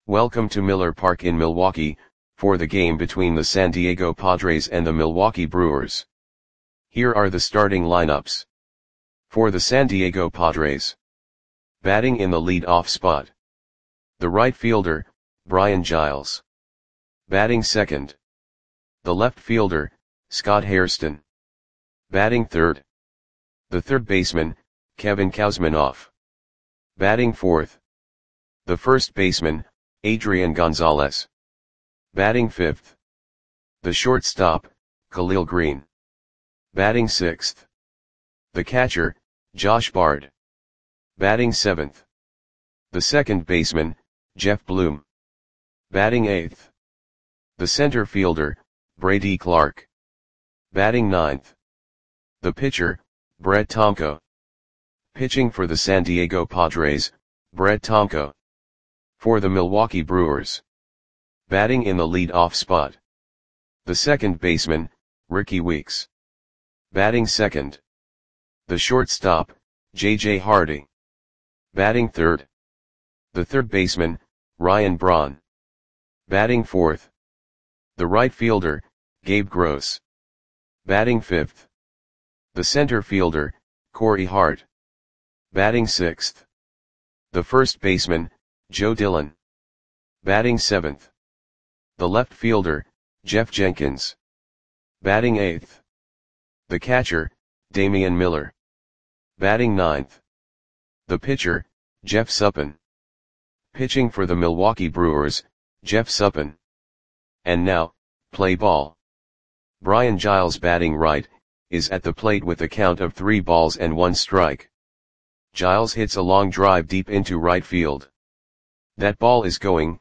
Welcome to Miller Park in Milwaukee, for the game between the San Diego Padres and the Milwaukee Brewers. Here are the starting lineups. For the San Diego Padres. Batting in the lead-off spot. The right fielder, Brian Giles. Batting second. The left fielder, Scott Hairston. Batting third. The third baseman, Kevin Kouzmanoff. Batting fourth. The first baseman, Adrian Gonzalez. Batting fifth. The shortstop, Khalil Greene. Batting sixth. The catcher, Josh Bard. Batting seventh. The second baseman, Jeff Bloom. Batting eighth. The center fielder, Brady Clark. Batting ninth. The pitcher, Brett Tomko. Pitching for the San Diego Padres, Brett Tomko. For the Milwaukee Brewers. Batting in the lead-off spot. The second baseman, Rickie Weeks. Batting second. The shortstop, J.J. Hardy. Batting third. The third baseman, Ryan Braun. Batting fourth. The right fielder, Gabe Gross. Batting fifth. The center fielder, Corey Hart. Batting sixth. The first baseman, Joe Dillon. Batting seventh. The left fielder, Jeff Jenkins. Batting eighth. The catcher, Damian Miller. Batting ninth. The pitcher, Jeff Suppan. Pitching for the Milwaukee Brewers, Jeff Suppan. And now, play ball. Brian Giles batting right, is at the plate with a count of 3 balls and 1 strike. Giles hits a long drive deep into right field. That ball is gone.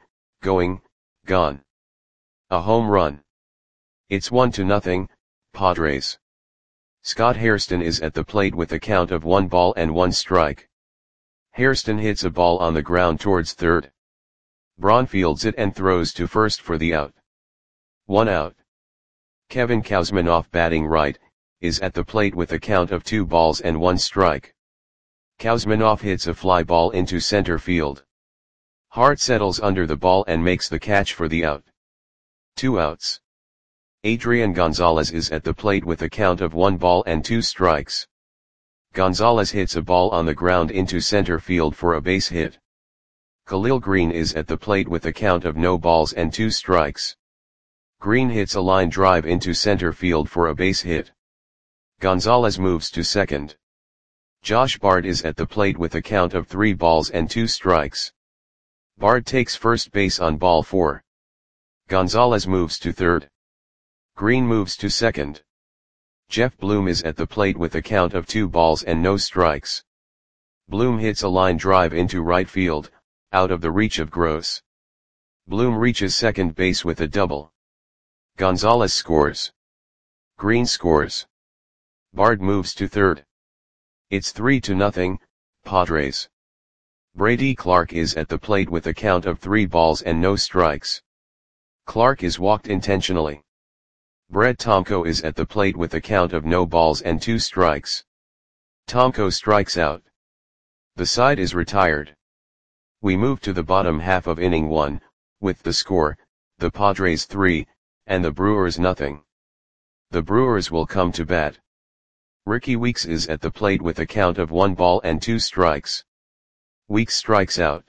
A home run. It's 1-0, Padres. Scott Hairston is at the plate with a count of 1 ball and 1 strike. Hairston hits a ball on the ground towards third. Braun fields it and throws to first for the out. 1 out. Kevin Kouzmanoff batting right, is at the plate with a count of 2 balls and 1 strike. Kouzmanoff hits a fly ball into center field. Hart settles under the ball and makes the catch for the out. 2 outs. Adrian Gonzalez is at the plate with a count of 1 ball and 2 strikes. Gonzalez hits a ball on the ground into center field for a base hit. Khalil Greene is at the plate with a count of no balls and 2 strikes. Greene hits a line drive into center field for a base hit. Gonzalez moves to second. Josh Bard is at the plate with a count of 3 balls and 2 strikes. Bard takes first base on ball 4. Gonzalez moves to third. Greene moves to second. Jeff Bloom is at the plate with a count of 2 balls and no strikes. Bloom hits a line drive into right field, out of the reach of Gross. Bloom reaches second base with a double. Gonzalez scores. Greene scores. Bard moves to third. It's 3-0, Padres. Brady Clark is at the plate with a count of 3 balls and no strikes. Clark is walked intentionally. Brett Tomko is at the plate with a count of no balls and 2 strikes. Tomko strikes out. The side is retired. We move to the bottom half of inning 1, with the score, the Padres 3, and the Brewers nothing. The Brewers will come to bat. Rickie Weeks is at the plate with a count of 1 ball and 2 strikes. Weeks strikes out.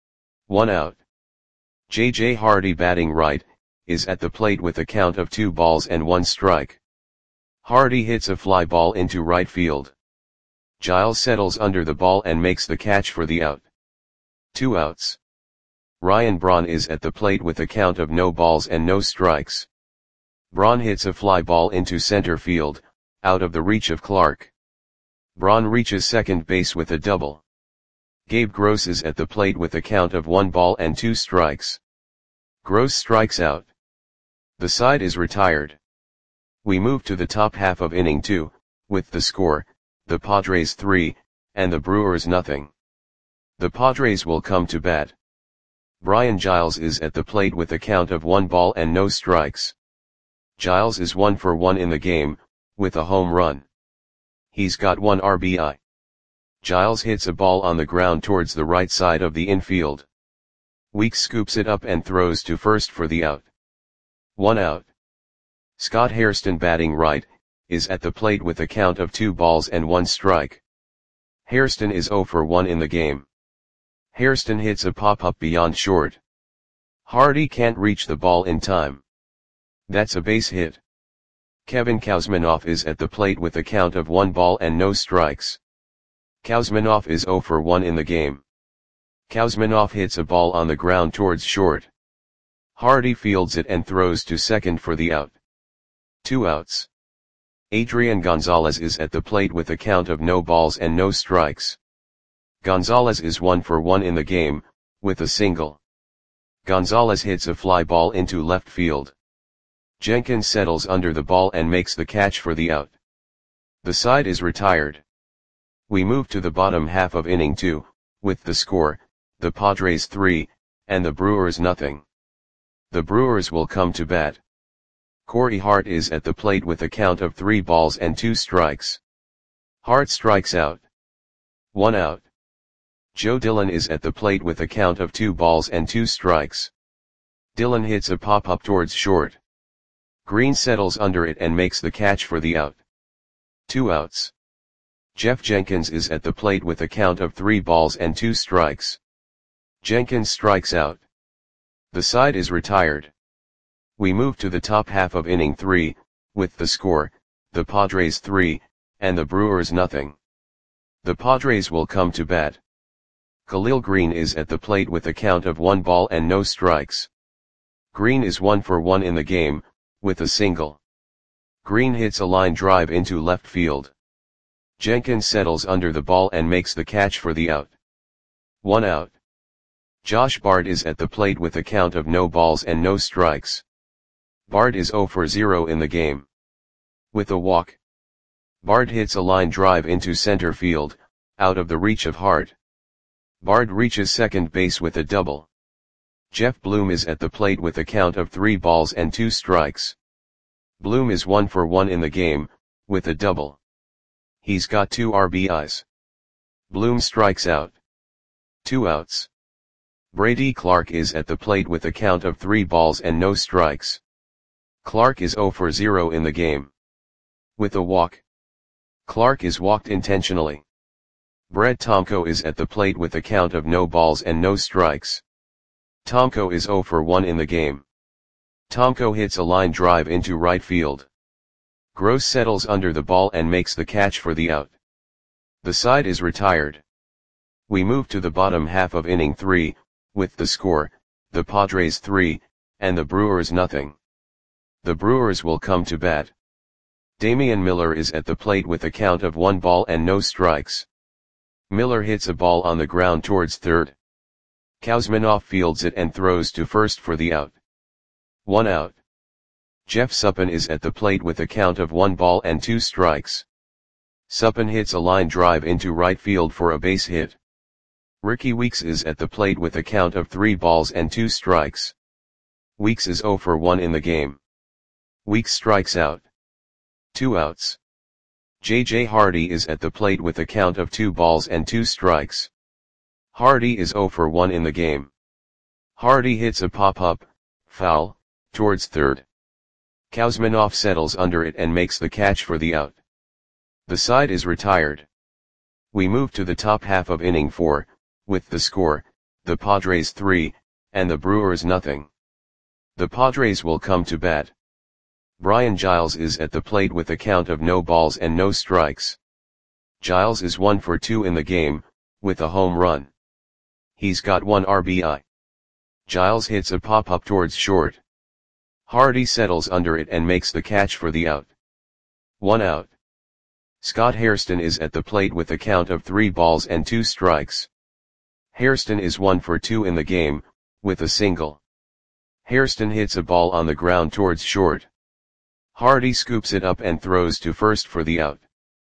1 out. J.J. Hardy batting right, is at the plate with a count of 2 balls and 1 strike. Hardy hits a fly ball into right field. Giles settles under the ball and makes the catch for the out. 2 outs. Ryan Braun is at the plate with a count of no balls and no strikes. Braun hits a fly ball into center field, out of the reach of Clark. Braun reaches second base with a double. Gabe Gross is at the plate with a count of 1 ball and 2 strikes. Gross strikes out. The side is retired. We move to the top half of inning 2, with the score, the Padres 3, and the Brewers nothing. The Padres will come to bat. Brian Giles is at the plate with a count of 1 ball and no strikes. Giles is 1 for 1 in the game, with a home run. He's got 1 RBI. Giles hits a ball on the ground towards the right side of the infield. Weeks scoops it up and throws to first for the out. 1 out. Scott Hairston, batting right, is at the plate with a count of 2 balls and 1 strike. Hairston is 0 for 1 in the game. Hairston hits a pop-up beyond short. Hardy can't reach the ball in time. That's a base hit. Kevin Kouzmanoff is at the plate with a count of 1 ball and no strikes. Kouzmanoff is 0 for 1 in the game. Kouzmanoff hits a ball on the ground towards short. Hardy fields it and throws to second for the out. 2 outs. Adrian Gonzalez is at the plate with a count of no balls and no strikes. Gonzalez is 1 for 1 in the game, with a single. Gonzalez hits a fly ball into left field. Jenkins settles under the ball and makes the catch for the out. The side is retired. We move to the bottom half of inning 2, with the score, the Padres 3, and the Brewers nothing. The Brewers will come to bat. Corey Hart is at the plate with a count of 3 balls and 2 strikes. Hart strikes out. 1 out. Joe Dillon is at the plate with a count of 2 balls and 2 strikes. Dillon hits a pop-up towards short. Green settles under it and makes the catch for the out. 2 outs. Jeff Jenkins is at the plate with a count of 3 balls and 2 strikes. Jenkins strikes out. The side is retired. We move to the top half of inning 3, with the score, the Padres 3, and the Brewers nothing. The Padres will come to bat. Khalil Green is at the plate with a count of 1 ball and no strikes. Green is 1 for 1 in the game, with a single. Green hits a line drive into left field. Jenkins settles under the ball and makes the catch for the out. 1 out. Josh Bard is at the plate with a count of no balls and no strikes. Bard is 0 for 0 in the game. With a walk. Bard hits a line drive into center field, out of the reach of Hart. Bard reaches second base with a double. Jeff Bloom is at the plate with a count of 3 balls and 2 strikes. Bloom is 1 for 1 in the game, with a double. He's got 2 RBIs. Bloom strikes out. 2 outs. Brady Clark is at the plate with a count of 3 balls and no strikes. Clark is 0 for 0 in the game. With a walk. Clark is walked intentionally. Brett Tomko is at the plate with a count of no balls and no strikes. Tomko is 0 for 1 in the game. Tomko hits a line drive into right field. Gross settles under the ball and makes the catch for the out. The side is retired. We move to the bottom half of inning 3, with the score, the Padres 3, and the Brewers nothing. The Brewers will come to bat. Damian Miller is at the plate with a count of 1 ball and no strikes. Miller hits a ball on the ground towards third. Kouzmanoff fields it and throws to first for the out. 1 out. Jeff Suppan is at the plate with a count of 1 ball and 2 strikes. Suppan hits a line drive into right field for a base hit. Ricky Weeks is at the plate with a count of 3 balls and 2 strikes. Weeks is 0 for 1 in the game. Weeks strikes out. 2 outs. J.J. Hardy is at the plate with a count of 2 balls and 2 strikes. Hardy is 0 for 1 in the game. Hardy hits a pop-up, foul, towards third. Kouzmanoff settles under it and makes the catch for the out. The side is retired. We move to the top half of inning 4, with the score, the Padres 3, and the Brewers nothing. The Padres will come to bat. Brian Giles is at the plate with a count of no balls and no strikes. Giles is 1 for 2 in the game, with a home run. He's got 1 RBI. Giles hits a pop-up towards short. Hardy settles under it and makes the catch for the out. 1 out. Scott Hairston is at the plate with a count of 3 balls and 2 strikes. Hairston is 1 for 2 in the game, with a single. Hairston hits a ball on the ground towards short. Hardy scoops it up and throws to first for the out.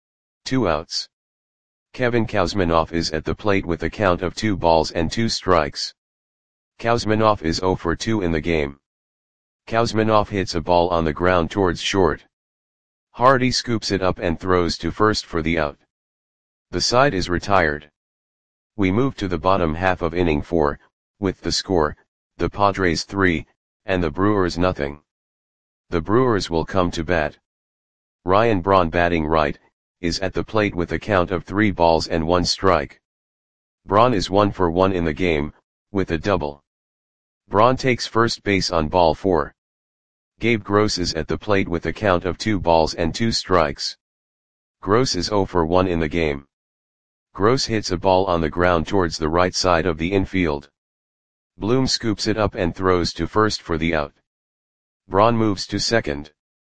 2 outs. Kevin Kouzmanoff is at the plate with a count of 2 balls and 2 strikes. Kouzmanoff is 0 for 2 in the game. Kouzmanoff hits a ball on the ground towards short. Hardy scoops it up and throws to first for the out. The side is retired. We move to the bottom half of inning 4, with the score, the Padres 3, and the Brewers nothing. The Brewers will come to bat. Ryan Braun batting right, is at the plate with a count of 3 balls and 1 strike. Braun is 1 for 1 in the game, with a double. Braun takes first base on ball 4. Gabe Gross is at the plate with a count of 2 balls and 2 strikes. Gross is 0 for 1 in the game. Gross hits a ball on the ground towards the right side of the infield. Bloom scoops it up and throws to first for the out. Braun moves to second.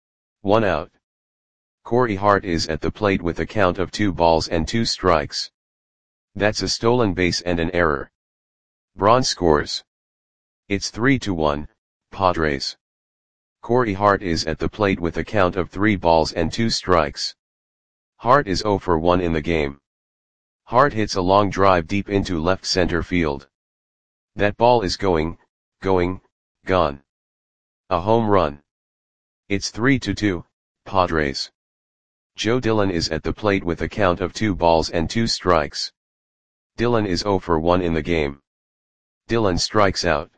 1 out. Corey Hart is at the plate with a count of 2 balls and 2 strikes. That's a stolen base and an error. Braun scores. It's 3-1, Padres. Corey Hart is at the plate with a count of 3 balls and 2 strikes. Hart is 0 for 1 in the game. Hart hits a long drive deep into left center field. That ball is going, gone. A home run. It's 3-2, Padres. Joe Dillon is at the plate with a count of 2 balls and 2 strikes. Dillon is 0 for 1 in the game. Dillon strikes out.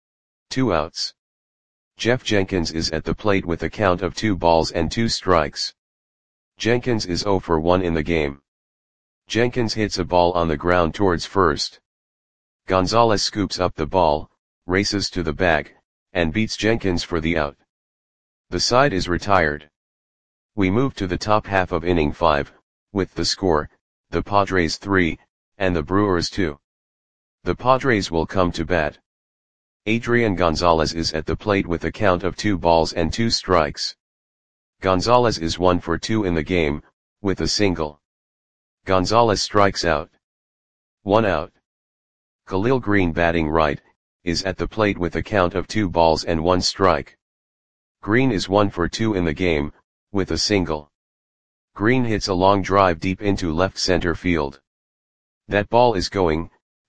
2 outs. Jeff Jenkins is at the plate with a count of 2 balls and 2 strikes. Jenkins is 0 for 1 in the game. Jenkins hits a ball on the ground towards first. Gonzalez scoops up the ball, races to the bag, and beats Jenkins for the out. The side is retired. We move to the top half of inning 5, with the score, the Padres 3, and the Brewers 2. The Padres will come to bat. Adrian Gonzalez is at the plate with a count of 2 balls and 2 strikes. Gonzalez is 1 for 2 in the game, with a single. Gonzalez strikes out. 1 out. Khalil Green batting right, is at the plate with a count of 2 balls and 1 strike. Green is 1 for 2 in the game, with a single. Green hits a long drive deep into left center field. That ball is going,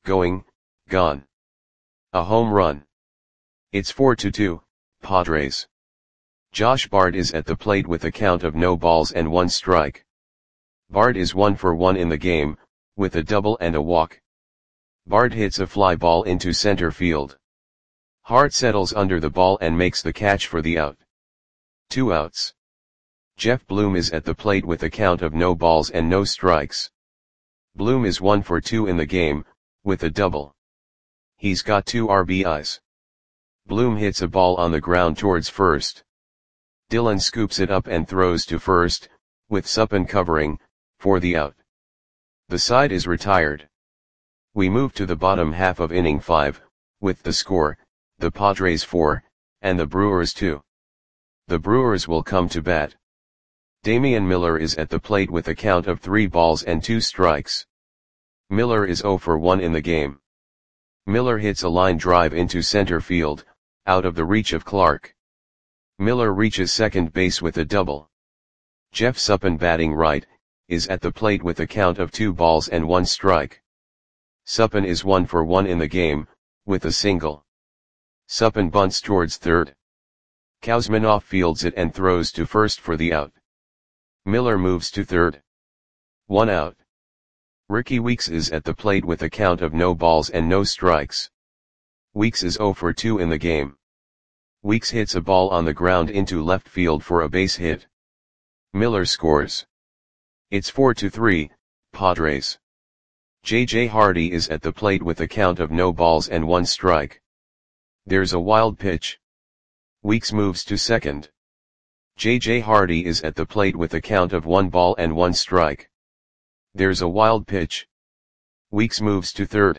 gone. A home run. It's 4-2, Padres. Josh Bard is at the plate with a count of no balls and 1 strike. Bard is 1 for 1 in the game, with a double and a walk. Bard hits a fly ball into center field. Hart settles under the ball and makes the catch for the out. 2 outs. Jeff Bloom is at the plate with a count of no balls and no strikes. Bloom is 1 for 2 in the game, with a double. He's got 2 RBIs. Bloom hits a ball on the ground towards first. Dillon scoops it up and throws to first, with Suppan covering, for the out. The side is retired. We move to the bottom half of inning 5, with the score, the Padres 4, and the Brewers 2. The Brewers will come to bat. Damian Miller is at the plate with a count of 3 balls and 2 strikes. Miller is 0 for 1 in the game. Miller hits a line drive into center field, out of the reach of Clark. Miller reaches second base with a double. Jeff Suppan batting right, is at the plate with a count of 2 balls and 1 strike. Suppan is 1 for 1 in the game, with a single. Suppan bunts towards third. Kuzminoff fields it and throws to first for the out. Miller moves to third. 1 out. Ricky Weeks is at the plate with a count of no balls and no strikes. Weeks is 0 for 2 in the game. Weeks hits a ball on the ground into left field for a base hit. Miller scores. It's 4-3, Padres. J.J. Hardy is at the plate with a count of no balls and 1 strike. There's a wild pitch. Weeks moves to second. J.J. Hardy is at the plate with a count of 1 ball and 1 strike. There's a wild pitch. Weeks moves to third.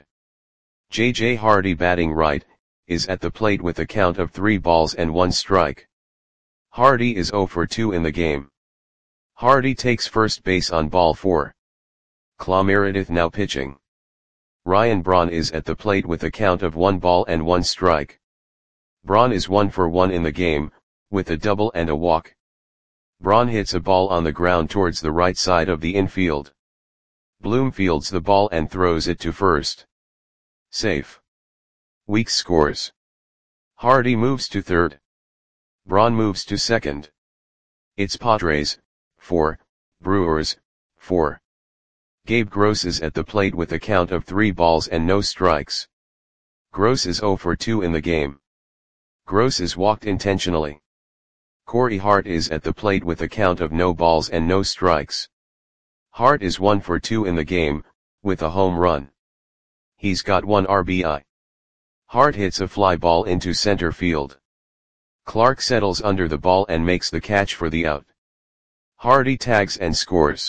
J.J. Hardy batting right, is at the plate with a count of 3 balls and 1 strike. Hardy is 0 for 2 in the game. Hardy takes first base on ball 4. Clay Meredith now pitching. Ryan Braun is at the plate with a count of 1 ball and 1 strike. Braun is 1 for 1 in the game, with a double and a walk. Braun hits a ball on the ground towards the right side of the infield. Bloom fields the ball and throws it to first. Safe. Weeks scores. Hardy moves to third. Braun moves to second. It's Padres, 4, Brewers, 4. Gabe Gross is at the plate with a count of 3 balls and no strikes. Gross is 0 for 2 in the game. Gross is walked intentionally. Corey Hart is at the plate with a count of no balls and no strikes. Hart is 1 for 2 in the game, with a home run. He's got 1 RBI. Hart hits a fly ball into center field. Clark settles under the ball and makes the catch for the out. Hardy tags and scores.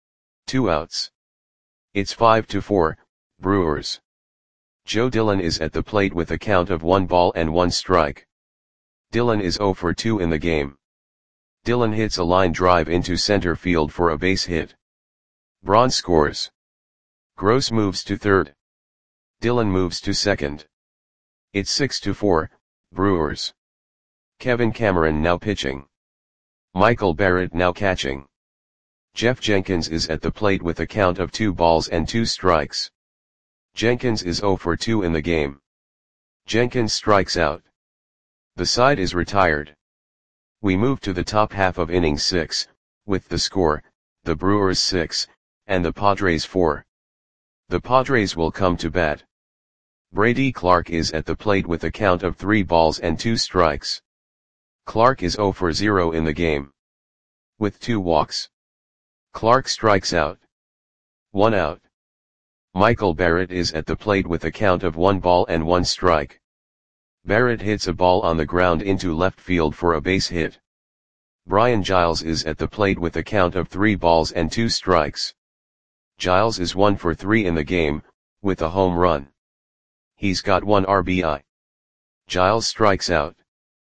2 outs. It's 5-4, Brewers. Joe Dillon is at the plate with a count of 1 ball and 1 strike. Dillon is 0 for 2 in the game. Dillon hits a line drive into center field for a base hit. Braun scores. Gross moves to third. Dillon moves to second. It's 6-4, Brewers. Kevin Cameron now pitching. Michael Barrett now catching. Jeff Jenkins is at the plate with a count of 2 balls and 2 strikes. Jenkins is 0 for 2 in the game. Jenkins strikes out. The side is retired. We move to the top half of inning 6, with the score, the Brewers 6, and the Padres 4. The Padres will come to bat. Brady Clark is at the plate with a count of 3 balls and 2 strikes. Clark is 0 for 0 in the game. With 2 walks. Clark strikes out. 1 out. Michael Barrett is at the plate with a count of 1 ball and 1 strike. Barrett hits a ball on the ground into left field for a base hit. Brian Giles is at the plate with a count of 3 balls and 2 strikes. Giles is 1 for 3 in the game, with a home run. He's got 1 RBI. Giles strikes out.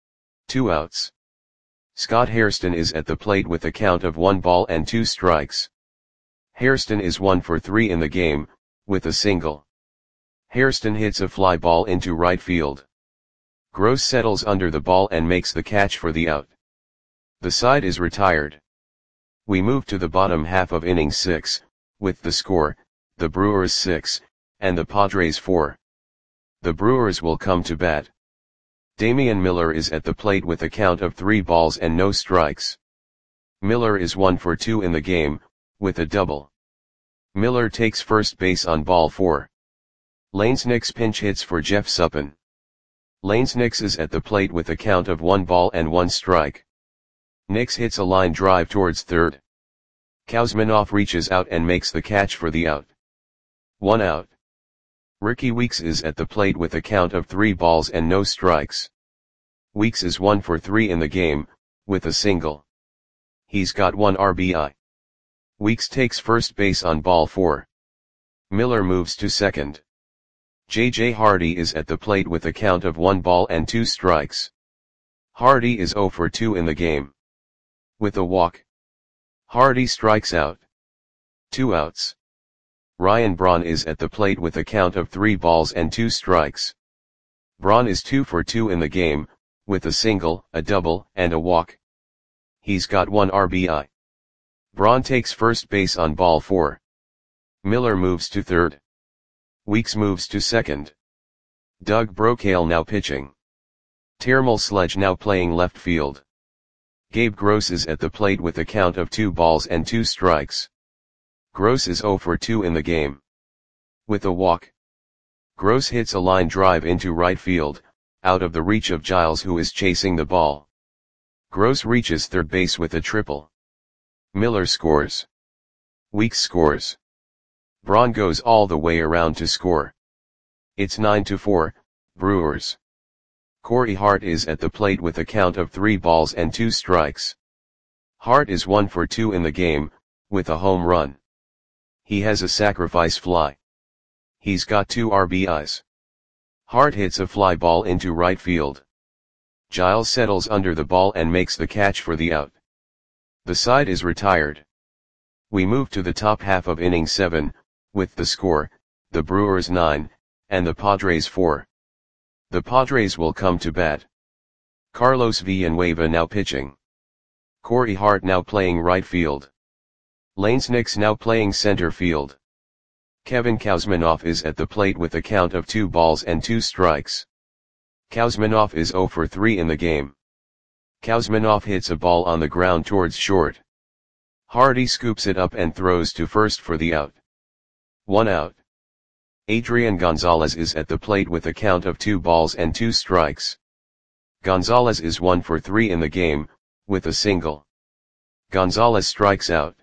2 outs. Scott Hairston is at the plate with a count of 1 ball and 2 strikes. Hairston is 1 for 3 in the game, with a single. Hairston hits a fly ball into right field. Gross settles under the ball and makes the catch for the out. The side is retired. We move to the bottom half of inning 6, with the score, the Brewers 6, and the Padres 4. The Brewers will come to bat. Damian Miller is at the plate with a count of 3 balls and no strikes. Miller is 1 for 2 in the game, with a double. Miller takes first base on ball 4. Lanes Nix pinch hits for Jeff Suppan. Lanes Nix is at the plate with a count of 1 ball and 1 strike. Nix hits a line drive towards third. Kuzminoff reaches out and makes the catch for the out. 1 out. Ricky Weeks is at the plate with a count of 3 balls and no strikes. Weeks is 1 for 3 in the game, with a single. He's got 1 RBI. Weeks takes first base on ball 4. Miller moves to second. J.J. Hardy is at the plate with a count of 1 ball and 2 strikes. Hardy is 0 for 2 in the game. With a walk. Hardy strikes out. 2 outs. Ryan Braun is at the plate with a count of 3 balls and 2 strikes. Braun is 2 for 2 in the game, with a single, a double, and a walk. He's got 1 RBI. Braun takes first base on ball 4. Miller moves to third. Weeks moves to second. Doug Brocail now pitching. Termal Sledge now playing left field. Gabe Gross is at the plate with a count of 2 balls and 2 strikes. Gross is 0 for 2 in the game. With a walk. Gross hits a line drive into right field, out of the reach of Giles who is chasing the ball. Gross reaches third base with a triple. Miller scores. Weeks scores. Braun goes all the way around to score. It's 9-4, Brewers. Corey Hart is at the plate with a count of 3 balls and 2 strikes. Hart is 1 for 2 in the game, with a home run. He has a sacrifice fly. He's got 2 RBIs. Hart hits a fly ball into right field. Giles settles under the ball and makes the catch for the out. The side is retired. We move to the top half of inning 7, with the score, the Brewers 9, and the Padres 4. The Padres will come to bat. Carlos Villanueva now pitching. Corey Hart now playing right field. Lanes Nix now playing center field. Kevin Kuzminoff is at the plate with a count of 2 balls and 2 strikes. Kuzminoff is 0 for 3 in the game. Kuzminoff hits a ball on the ground towards short. Hardy scoops it up and throws to first for the out. 1 out. Adrian Gonzalez is at the plate with a count of 2 balls and 2 strikes. Gonzalez is 1 for 3 in the game, with a single. Gonzalez strikes out.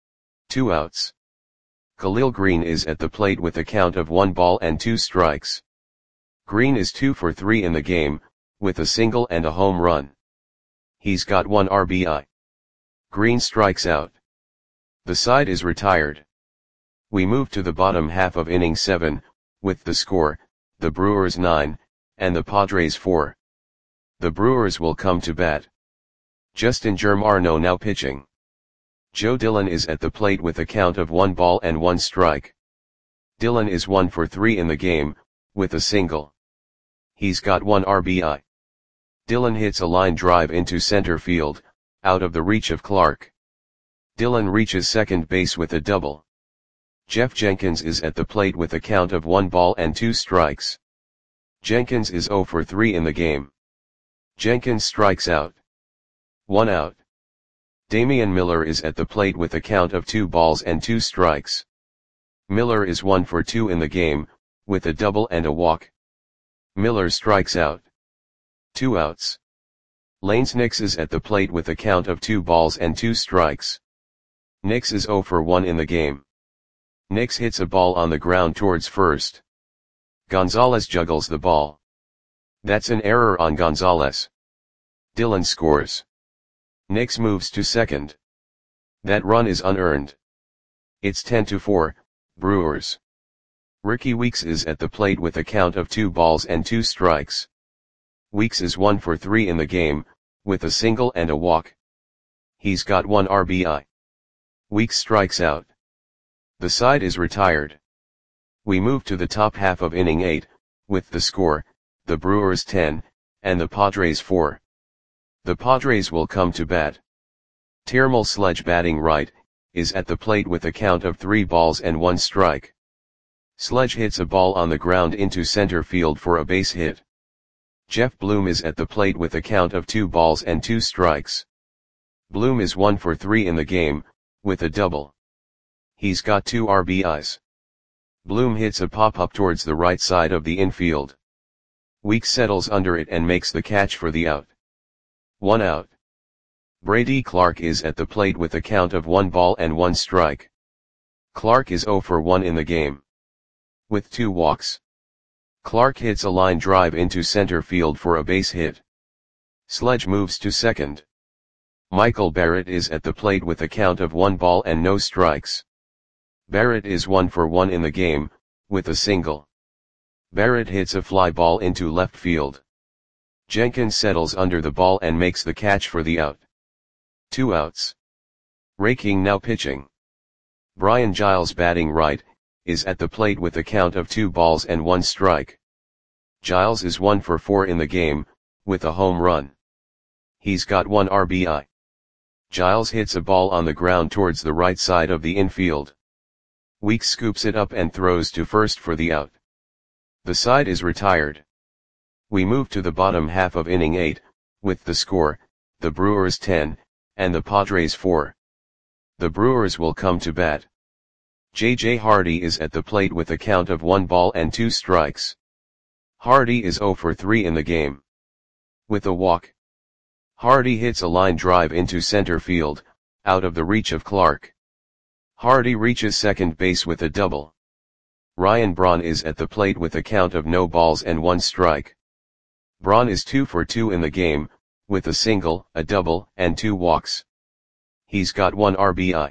2 outs. Khalil Green is at the plate with a count of 1 ball and 2 strikes. Green is 2 for 3 in the game, with a single and a home run. He's got 1 RBI. Green strikes out. The side is retired. We move to the bottom half of inning 7, with the score, the Brewers 9, and the Padres 4. The Brewers will come to bat. Justin Germano now pitching. Joe Dillon is at the plate with a count of 1 ball and 1 strike. Dillon is 1 for 3 in the game, with a single. He's got 1 RBI. Dillon hits a line drive into center field, out of the reach of Clark. Dillon reaches second base with a double. Jeff Jenkins is at the plate with a count of 1 ball and 2 strikes. Jenkins is 0 for 3 in the game. Jenkins strikes out. 1 out. Damian Miller is at the plate with a count of 2 balls and 2 strikes. Miller is 1 for 2 in the game, with a double and a walk. Miller strikes out. 2 outs. Lanes Nix is at the plate with a count of 2 balls and 2 strikes. Nix is 0 for 1 in the game. Nix hits a ball on the ground towards first. Gonzalez juggles the ball. That's an error on Gonzalez. Dillon scores. Nix moves to second. That run is unearned. It's 10-4, Brewers. Ricky Weeks is at the plate with a count of 2 balls and 2 strikes. Weeks is 1 for 3 in the game, with a single and a walk. He's got 1 RBI. Weeks strikes out. The side is retired. We move to the top half of inning 8, with the score, the Brewers 10, and the Padres 4. The Padres will come to bat. Tyrmel Sledge batting right, is at the plate with a count of 3 balls and 1 strike. Sledge hits a ball on the ground into center field for a base hit. Jeff Bloom is at the plate with a count of 2 balls and 2 strikes. Bloom is 1 for 3 in the game, with a double. He's got 2 RBIs. Bloom hits a pop-up towards the right side of the infield. Weeks settles under it and makes the catch for the out. 1 out. Brady Clark is at the plate with a count of 1 ball and 1 strike. Clark is 0 for 1 in the game. With 2 walks. Clark hits a line drive into center field for a base hit. Sledge moves to second. Michael Barrett is at the plate with a count of 1 ball and no strikes. Barrett is 1 for 1 in the game, with a single. Barrett hits a fly ball into left field. Jenkins settles under the ball and makes the catch for the out. 2 outs. Ray King now pitching. Brian Giles batting right, is at the plate with a count of 2 balls and 1 strike. Giles is 1 for 4 in the game, with a home run. He's got 1 RBI. Giles hits a ball on the ground towards the right side of the infield. Weeks scoops it up and throws to first for the out. The side is retired. We move to the bottom half of inning 8, with the score, the Brewers 10, and the Padres 4. The Brewers will come to bat. J.J. Hardy is at the plate with a count of 1 ball and 2 strikes. Hardy is 0 for 3 in the game. With a walk. Hardy hits a line drive into center field, out of the reach of Clark. Hardy reaches second base with a double. Ryan Braun is at the plate with a count of no balls and 1 strike. Braun is 2 for 2 in the game, with a single, a double, and 2 walks. He's got 1 RBI.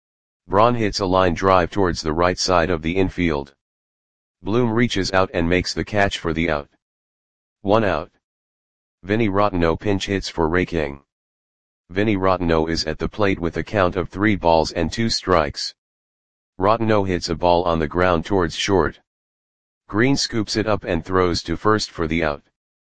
Braun hits a line drive towards the right side of the infield. Bloom reaches out and makes the catch for the out. 1 out. Vinny Rotteno pinch hits for Ray King. Vinny Rotteno is at the plate with a count of 3 balls and 2 strikes. Rotteno hits a ball on the ground towards short. Green scoops it up and throws to first for the out.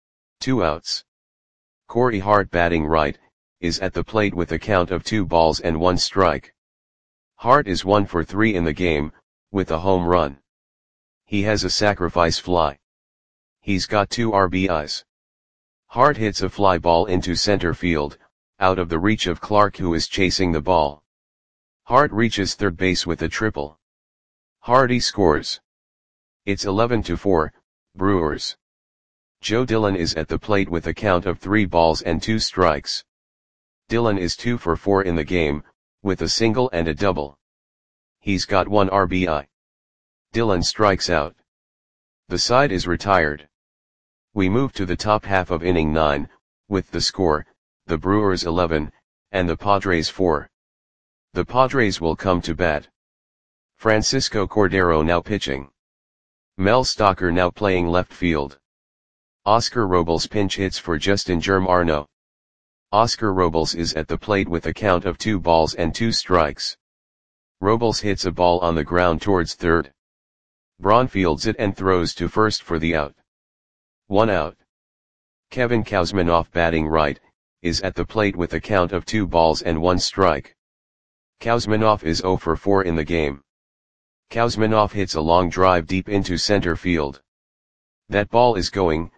2 outs. Corey Hart batting right, is at the plate with a count of 2 balls and 1 strike. Hart is 1 for 3 in the game, with a home run. He has a sacrifice fly. He's got 2 RBIs. Hart hits a fly ball into center field, out of the reach of Clark who is chasing the ball. Hart reaches third base with a triple. Hardy scores. It's 11-4, Brewers. Joe Dillon is at the plate with a count of 3 balls and 2 strikes. Dillon is 2 for 4 in the game, with a single and a double. He's got 1 RBI. Dillon strikes out. The side is retired. We move to the top half of inning 9, with the score, the Brewers 11, and the Padres 4. The Padres will come to bat. Francisco Cordero now pitching. Mel Stocker now playing left field. Oscar Robles pinch hits for Justin Germano. Oscar Robles is at the plate with a count of 2 balls and 2 strikes. Robles hits a ball on the ground towards third. Braun fields it and throws to first for the out. 1 out. Kevin Kouzmanoff batting right, is at the plate with a count of 2 balls and 1 strike. Kouzmanoff is 0 for 4 in the game. Kouzmanoff hits a long drive deep into center field. That ball is gone.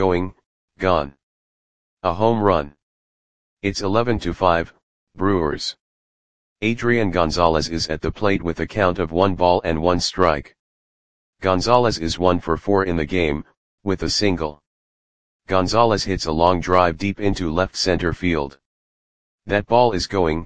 A home run. It's 11-5, Brewers. Adrian Gonzalez is at the plate with a count of 1 ball and 1 strike. Gonzalez is 1 for 4 in the game, with a single. Gonzalez hits a long drive deep into left center field. That ball is gone.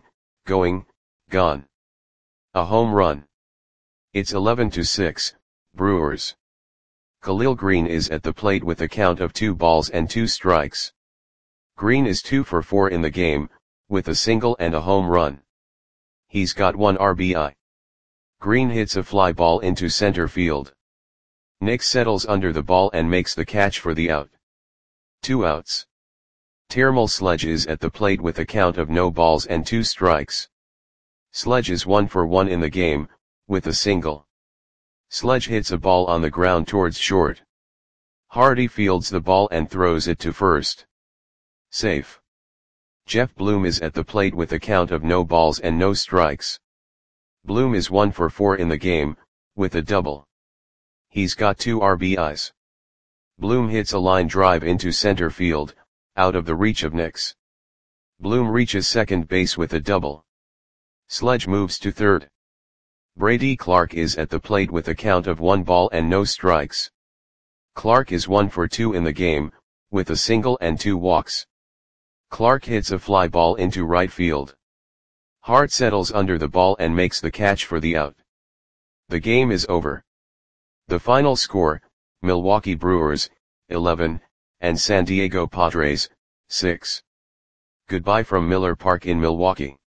A home run. It's 11-6, Brewers. Khalil Greene is at the plate with a count of 2 balls and 2 strikes. Greene is 2 for 4 in the game, with a single and a home run. He's got 1 RBI. Greene hits a fly ball into center field. Nick settles under the ball and makes the catch for the out. 2 outs. Termel Sledge is at the plate with a count of no balls and 2 strikes. Sledge is 1 for 1 in the game, with a single. Sledge hits a ball on the ground towards short. Hardy fields the ball and throws it to first. Safe. Jeff Bloom is at the plate with a count of no balls and no strikes. Bloom is 1 for 4 in the game, with a double. He's got 2 RBIs. Bloom hits a line drive into center field, out of the reach of Nix. Bloom reaches second base with a double. Sledge moves to third. Brady Clark is at the plate with a count of 1 ball and no strikes. Clark is 1 for 2 in the game, with a single and 2 walks. Clark hits a fly ball into right field. Hart settles under the ball and makes the catch for the out. The game is over. The final score, Milwaukee Brewers, 11, and San Diego Padres, 6. Goodbye from Miller Park in Milwaukee.